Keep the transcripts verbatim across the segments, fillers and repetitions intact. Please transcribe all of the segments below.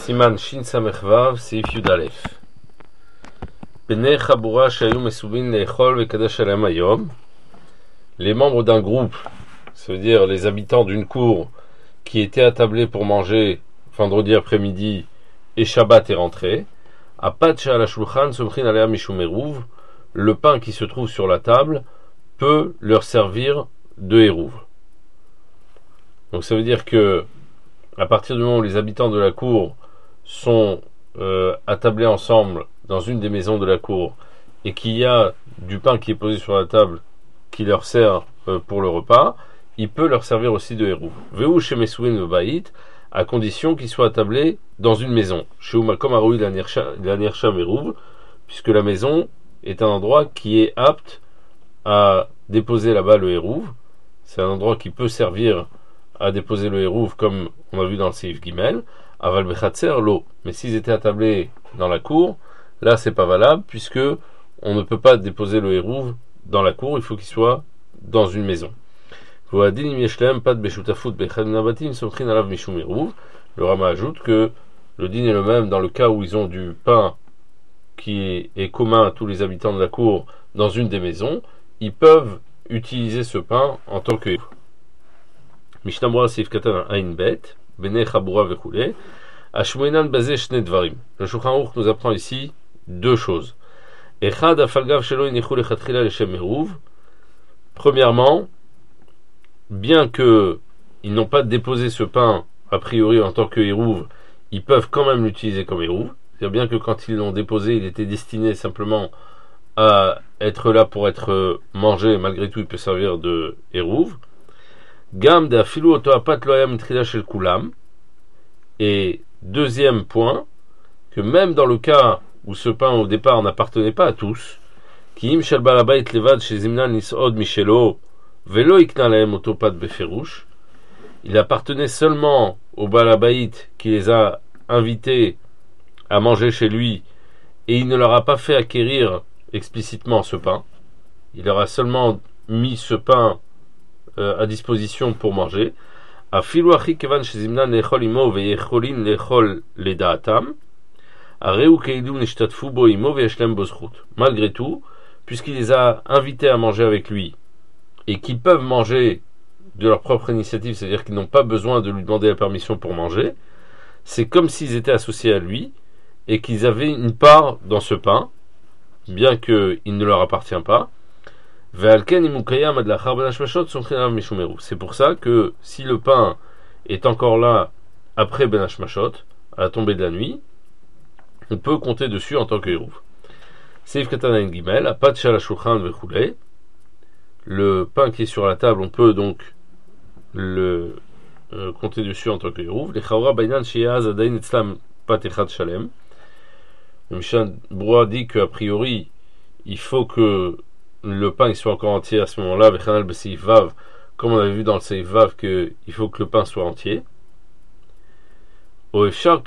Siman Shin Samech Vav, Seif Yud Aleph. Bnei Chabura Shayu Mesubin Leechol Vekadesh Alem Hayom. Les membres d'un groupe, ça veut dire les habitants d'une cour qui étaient attablés pour manger vendredi après-midi et Shabbat est rentré. Apat Sha'al Shulchan Somchin Alea Mishum Eruv. Le pain qui se trouve sur la table peut leur servir de Eruv. Donc ça veut dire que à partir du moment où les habitants de la cour sont euh, attablés ensemble dans une des maisons de la cour et qu'il y a du pain qui est posé sur la table qui leur sert euh, pour le repas, il peut leur servir aussi de Eruv. Veu shemesouin vebait, à condition qu'ils soient attablés dans une maison. Sheu makom haroui lanirsham Eruv, puisque la maison est un endroit qui est apte à déposer là-bas le Eruv. C'est un endroit qui peut servir à déposer le Eruv, comme on a vu dans le Seif Gimel. Aval bechatzer l'eau. Mais s'ils étaient attablés dans la cour, là c'est pas valable, puisque on ne peut pas déposer le Eruv dans la cour, il faut qu'il soit dans une maison. Le Rama ajoute que le din est le même dans le cas où ils ont du pain qui est commun à tous les habitants de la cour dans une des maisons, ils peuvent utiliser ce pain en tant que Eruv. Mishnah Seif Katan Ain Bet, Bnei Chabura Vechule, Ashmuenan Bazé Shne Dvarim. Le Shulchan Aruch nous apprend ici deux choses. Echad Afalgav Shelo Inichu Lechatchila Leshem Eruv. Premièrement, bien que ils n'ont pas déposé ce pain a priori en tant que Eruv, ils peuvent quand même l'utiliser comme Eruv. C'est-à-dire bien que quand ils l'ont déposé, il était destiné simplement à être là pour être mangé, malgré tout il peut servir de Eruv. Gam de afilu oto apat lo haya mitrila shel kulam. Et deuxième point, que même dans le cas où ce pain au départ n'appartenait pas à tous, ki im shel balabait levad shezimna nisod mishelo velo ikna lahem oto pat beferush, il appartenait seulement au balabait qui les a invités à manger chez lui, et il ne leur a pas fait acquérir explicitement ce pain. Il leur a seulement mis ce pain euh, à disposition pour manger. Malgré tout, puisqu'il les a invités à manger avec lui et qu'ils peuvent manger de leur propre initiative, c'est-à-dire qu'ils n'ont pas besoin de lui demander la permission pour manger, c'est comme s'ils étaient associés à lui et qu'ils avaient une part dans ce pain, bien qu'il ne leur appartient pas. C'est pour ça que si le pain est encore là après Ben Hashmashot, à la tombée de la nuit, on peut compter dessus en tant que Eruv. Seif Katan Gimel, Apat Shal Shulchan Vechule. Le pain qui est sur la table, on peut donc le euh, compter dessus en tant que Eruv. Les Chavra Bainan Sheyaz Adain Etzlam Pat Echad Shalem. Le Mishnah Brura dit qu'a priori, il faut que le pain il soit encore entier à ce moment-là, Vechanal Beseif Vav, comme on avait vu dans le Seif Vav, qu'il faut que le pain soit entier. Ou alors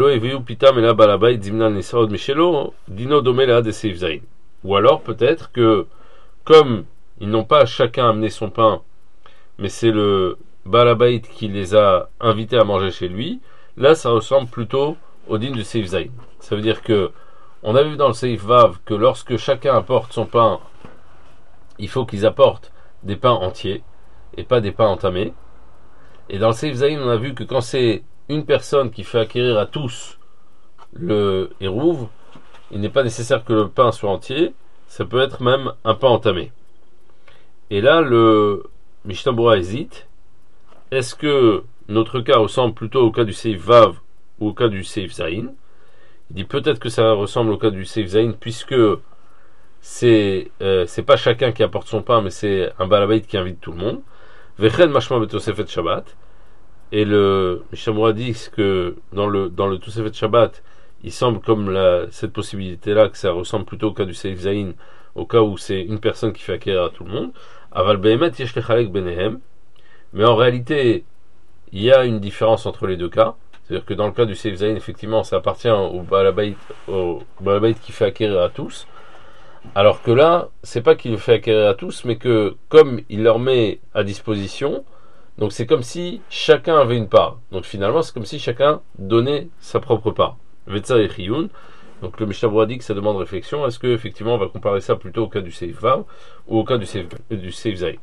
peut-être que comme ils n'ont pas chacun amené son pain, mais c'est le balabait qui les a invités à manger chez lui, là ça ressemble plutôt au din du Seif Zayin. Ça veut dire que on a vu dans le Seif Vav que lorsque chacun apporte son pain, il faut qu'ils apportent des pains entiers et pas des pains entamés. Et dans le Seif Zayin, on a vu que quand c'est une personne qui fait acquérir à tous le Eruv, il n'est pas nécessaire que le pain soit entier, ça peut être même un pain entamé. Et là, le Mishnah Brura hésite. Est-ce que notre cas ressemble plutôt au cas du Seif Vav ou au cas du Seif Zayin? Il dit peut-être que ça ressemble au cas du Seif Zayin, puisque c'est euh, c'est pas chacun qui apporte son pain, mais c'est un balabait qui invite tout le monde. Vechen mashma betosefet Shabbat. Et le Mishnah Brura dit que dans le dans le Tosefet Shabbat, il semble comme la, cette possibilité-là que ça ressemble plutôt au cas du Seif Zayin, au cas où c'est une personne qui fait acquérir à tout le monde. Aval behemet yesh lechalek benehem. Mais en réalité, il y a une différence entre les deux cas. C'est-à-dire que dans le cas du Seif Zayin, effectivement, ça appartient au balabait, au balabait qui fait acquérir à tous. Alors que là, c'est pas qu'il le fait acquérir à tous, mais que comme il leur met à disposition, Donc c'est comme si chacun avait une part. Donc finalement, c'est comme si chacun donnait sa propre part. Vetsa et Chiyun. Donc le Mishnah Berurah dit que ça demande réflexion. Est-ce que effectivement on va comparer ça plutôt au cas du Seif Vav ou au cas du Seif, du Seif Zay?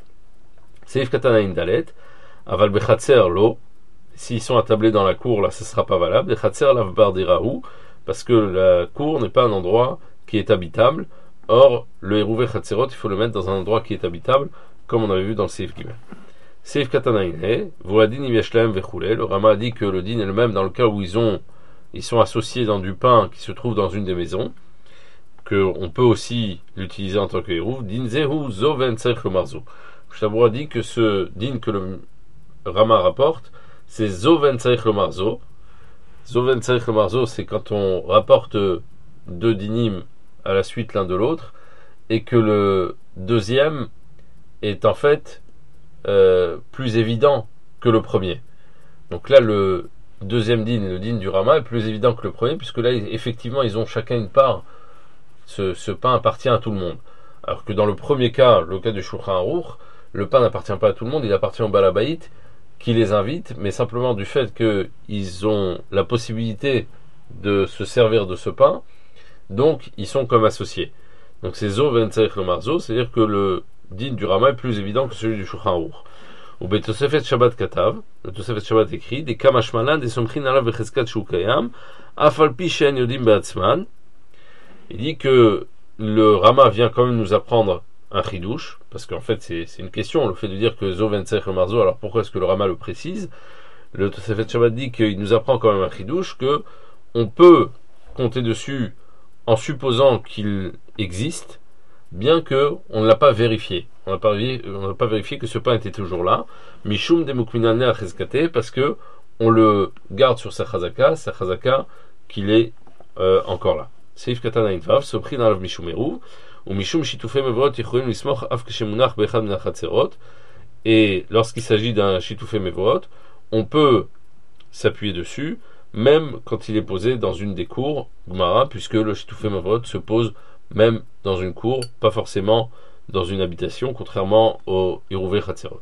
Seif Katana Indalet, Aval Bechatser Lo. S'ils sont attablés dans la cour, là, ce ne sera pas valable. Bechatser Lav Bardirahu, parce que la cour n'est pas un endroit qui est habitable. Or, le Hérouvé Chatzerot, il faut le mettre dans un endroit qui est habitable, comme on avait vu dans le Seif Gimel. Seif Katana Inhe, Voadin Yeshlaem Vechoulé. Le Rama a dit que le din est le même dans le cas où ils ont ils sont associés dans du pain qui se trouve dans une des maisons, qu'on peut aussi l'utiliser en tant que hérouv. Din zehu zo ven tzarich lomar zo. Le Mishnah Berurah dit que ce din que le Rama rapporte, c'est zo ven tzarich lomar zo. Zo ven tzarich lomar zo, c'est quand on rapporte deux dinim à la suite l'un de l'autre, et que le deuxième est en fait euh, plus évident que le premier. Donc là, le deuxième din, le din du Rama, est plus évident que le premier, puisque là, effectivement, ils ont chacun une part. Ce, ce pain appartient à tout le monde. Alors que dans le premier cas, le cas du Shulchan Aruch, le pain n'appartient pas à tout le monde, il appartient au Balabaït, qui les invite, mais simplement du fait qu'ils ont la possibilité de se servir de ce pain, donc ils sont comme associés. Donc c'est Zo ven tzarich lomar zo, c'est-à-dire que le din du Rama est plus évident que celui du Shulchan Aruch. Ou Betosefet Shabbat Katav, le Tosefet Shabbat écrit, des Kamashmalan, des Somchin alav vecheskat shukayam, afalpi shen yodim beatzman. Il dit que le Rama vient quand même nous apprendre un chidouche, parce qu'en fait c'est, c'est une question, le fait de dire que Zo ven tzarich lomar zo, alors pourquoi est-ce que le Rama le précise? Le Tosefet Shabbat dit qu'il nous apprend quand même un chidouche, que on peut compter dessus en supposant qu'il existe, bien que on ne l'a pas vérifié. On n'a pas, pas vérifié que ce pain était toujours là. Mishum de mukminane achezkate, parce que on le garde sur sa chazaka, sa chazaka qu'il est euh, encore là. Seif katana invav, sopri dans l'av mishum eruv, ou mishum shitufei mevorot yicholim lismoch af keshemunach bechad min hachatzerot. Et lorsqu'il s'agit d'un shitufei mevorot, on peut s'appuyer dessus, même quand il est posé dans une des cours Gemara, puisque le shitufei mevorot se pose même dans une cour, pas forcément dans une habitation, contrairement au Hérouvé Chatzerot.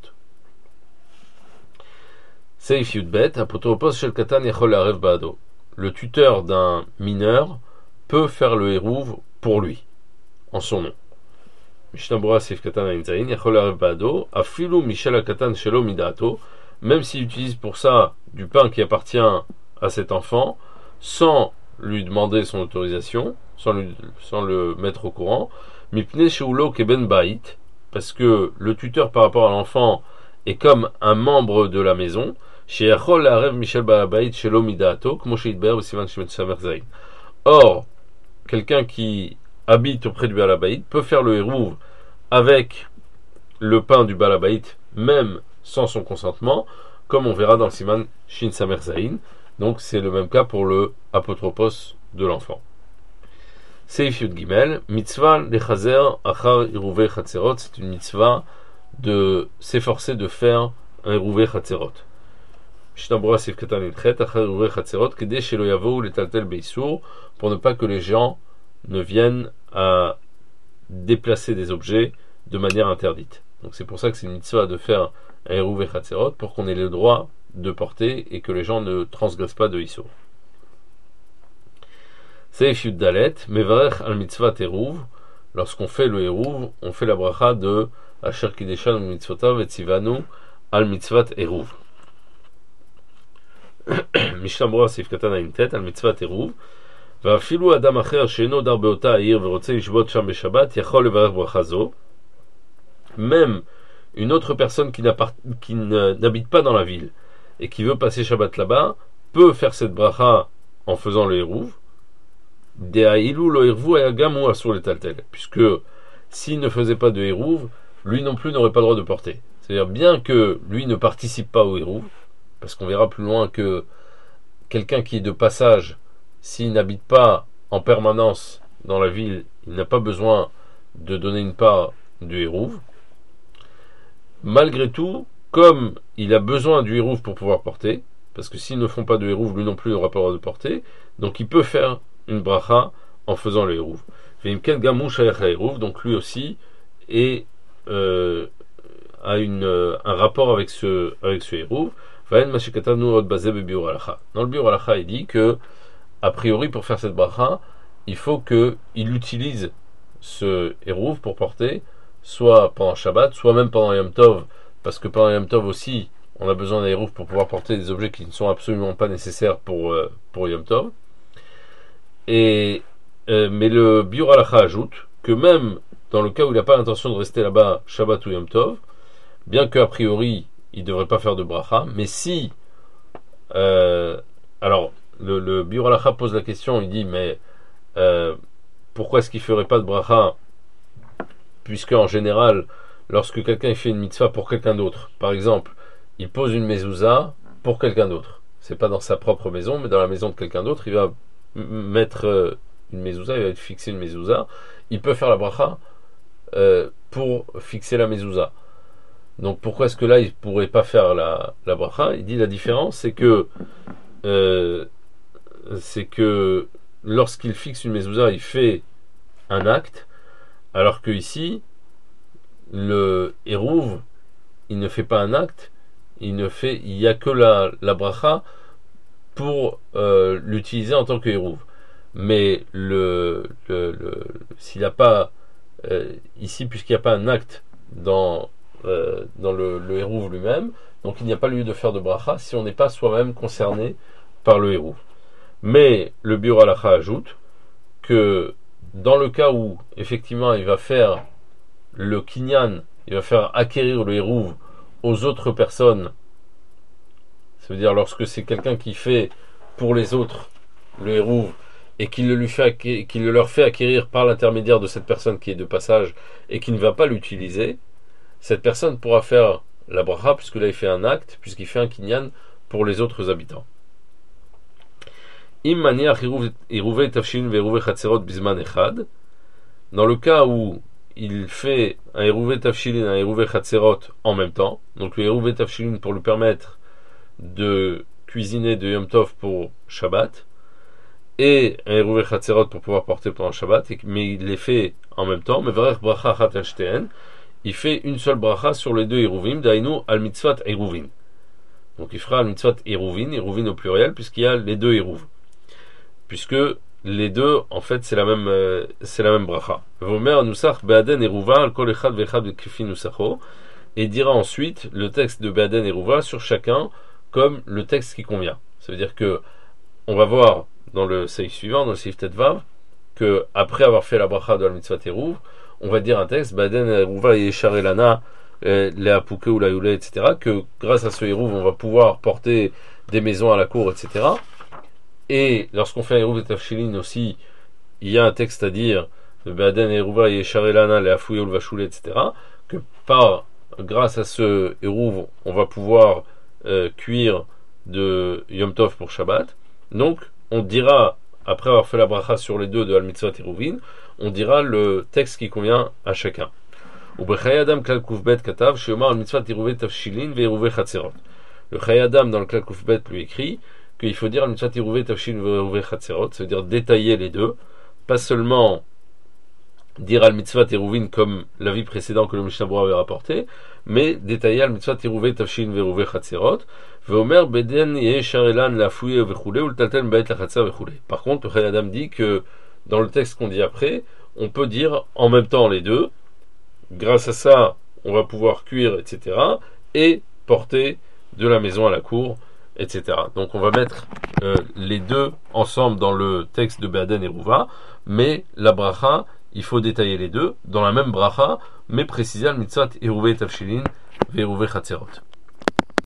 Seif Yudbet, apotropos shel katan yachol larev ba'ado. Le tuteur d'un mineur peut faire le hérouv pour lui, en son nom. Mishnah Berurah Seif Katan Ayin Zayin, yachol larev ba'ado, afilu mishel katan shelo midato, même s'il utilise pour ça du pain qui appartient à cet enfant, sans lui demander son autorisation, sans, lui, sans le mettre au courant, mipne sheulo keben bait, parce que le tuteur par rapport à l'enfant est comme un membre de la maison, sheyachol larev mishel balabait shelo midato, kmo sheitber ou sivan shemet samer zayin. Or, quelqu'un qui habite auprès du balabait peut faire le hérouv avec le pain du balabait, même sans son consentement, comme on verra dans le siman shin samer zayin. Donc c'est le même cas pour le apotropos de l'enfant. Seif Yud Gimel, mitzvah lechazer achar hérouvé chatzerot, c'est une mitzvah de s'efforcer de faire un hérouvé chatzerot. Mishnah Berurah Seif Katan Yudchet, achar hérouvé chatzerot, kedei shelo yavou letaltel beisur, pour ne pas que les gens ne viennent à déplacer des objets de manière interdite. Donc c'est pour ça que c'est une mitzvah de faire un hérouvé chatzerot, pour qu'on ait le droit de porter et que les gens ne transgressent pas de Issour. Seif Yud Dalet, Mevarech al mitzvah terouv, lorsqu'on fait le hérouv, on fait la bracha de Asher Kideshan mitzvotav et Tzivanu al mitzvat hérouv. Mishnah Berurah Seif Katan Ayin Tet al mitzvat hérouv, ואפילו אדם אחר שאינו דר באותה העיר ורוצה לשבות שם בשבת, יכול לברך ברכה זו. Même une autre personne qui, qui n'habite pas dans la ville et qui veut passer Shabbat là-bas, peut faire cette bracha en faisant le hérouv, puisque s'il ne faisait pas de hérouv, lui non plus n'aurait pas le droit de porter. C'est-à-dire, bien que lui ne participe pas au hérouv, parce qu'on verra plus loin que quelqu'un qui est de passage, s'il n'habite pas en permanence dans la ville, il n'a pas besoin de donner une part du hérouv. Malgré tout, comme il a besoin du hérouv pour pouvoir porter, parce que s'ils ne font pas de hérouv, lui non plus n'aura pas le droit de porter, donc il peut faire une bracha en faisant le hérouv. Donc lui aussi est euh, a une, euh, un rapport avec ce, avec ce Hérouv. Dans le Biur Halacha, il dit que, a priori, pour faire cette bracha, il faut qu'il utilise ce Hérouv pour porter, soit pendant Shabbat, soit même pendant Yom Tov, parce que pendant Yom Tov aussi, on a besoin d'un Hérouv pour pouvoir porter des objets qui ne sont absolument pas nécessaires pour, euh, pour Yom Tov. Et, euh, mais le Biur Halacha ajoute que même dans le cas où il n'a pas l'intention de rester là-bas Shabbat ou Yom Tov, bien qu'a priori il ne devrait pas faire de bracha, mais si euh, alors le, le Biur Halacha pose la question, il dit mais euh, pourquoi est-ce qu'il ne ferait pas de bracha, puisque en général lorsque quelqu'un fait une mitzvah pour quelqu'un d'autre, par exemple il pose une mezouza pour quelqu'un d'autre, c'est pas dans sa propre maison mais dans la maison de quelqu'un d'autre, il va mettre une mezouza, il va fixer une mezouza, il peut faire la bracha euh, pour fixer la mezouza. Donc pourquoi est-ce que là il pourrait pas faire la, la bracha? Il dit la différence c'est que euh, c'est que lorsqu'il fixe une mezouza il fait un acte, alors que ici le Hérouv il ne fait pas un acte, il ne fait il y a que la, la bracha pour euh, l'utiliser en tant que Hérouv. Mais le, le, le s'il n'y a pas euh, ici, puisqu'il n'y a pas un acte dans, euh, dans le, le Hérouv lui-même, donc il n'y a pas lieu de faire de bracha si on n'est pas soi-même concerné par le Hérouv. Mais le Biur Halacha ajoute que dans le cas où effectivement il va faire le kinyan, il va faire acquérir le Hérouv aux autres personnes, ça veut dire lorsque c'est quelqu'un qui fait pour les autres le Hérouv et qu'il le, lui fait, qu'il le leur fait acquérir par l'intermédiaire de cette personne qui est de passage et qui ne va pas l'utiliser, cette personne pourra faire la bracha, puisque là il fait un acte, puisqu'il fait un kinyan pour les autres habitants. Im maniach Hérouvé tafshilin ve'Hérouvé chatzerot bizman echad, dans le cas où il fait un Hérouvé tafshilin et un Hérouvé chatzerot en même temps, donc le Hérouvé tafshilin pour lui permettre de cuisiner de Yom Tov pour Shabbat, et un Hérouvé chatzerot pour pouvoir porter pendant Shabbat, mais il les fait en même temps, mais verech bracha chat al shteen, il fait une seule bracha sur les deux Hérouvim, dainu al mitzvat Hérouvin. Donc il fera al mitzvat Hérouvin, Hérouvin au pluriel, puisqu'il y a les deux Hérouv. Puisque les deux, en fait, c'est la même, euh, c'est la même bracha. Vomer nusach be'aden Hérouva al kol echad ve'echad k'fi nusacho, et dira ensuite le texte de be'aden Hérouva sur chacun comme le texte qui convient. Ça veut dire que on va voir dans le seif suivant, dans le seif tetvav, que après avoir fait la bracha de la mitzvah Hérouv, on va dire un texte Baden Hérouva et Charelana, les Pouké ou la Youlé, et cetera, que grâce à ce Hérouv, on va pouvoir porter des maisons à la cour, et cetera. Et lorsqu'on fait un Hérouv et Tafshilin aussi, il y a un texte à dire Baden Hérouva et Charelana, les Afoué ou le Vachoulé, et cetera, que par, grâce à ce Hérouv, on va pouvoir euh, cuire de Yom Tov pour Shabbat. Donc, on dira, après avoir fait la bracha sur les deux de Al-Mitzvot Hérouvin, on dira le texte qui convient à chacun. Le Chayei Adam dans le Klal Koufbet lui écrit qu'il faut dire Al-Mitzvot Hérouvé Tafshilin ve'Hérouvé Chatzerot, ça veut dire détailler les deux, pas seulement dire Al-Mitzvot Hérouvin comme l'avis précédent que le Mishnah Berurah avait rapporté, mais détailler Al-Mitzvot Hérouvé Tafshilin ve'Hérouvé Chatzerot. Par contre, le Chayei Adam dit que dans le texte qu'on dit après, on peut dire en même temps les deux. Grâce à ça, on va pouvoir cuire, et cetera, et porter de la maison à la cour, et cetera. Donc on va mettre euh, les deux ensemble dans le texte de Be'aden Hérouva, mais la bracha, il faut détailler les deux dans la même bracha, mais préciser le mitzvot Hérouvé Tafshilin ve'Hérouvé Chatzerot.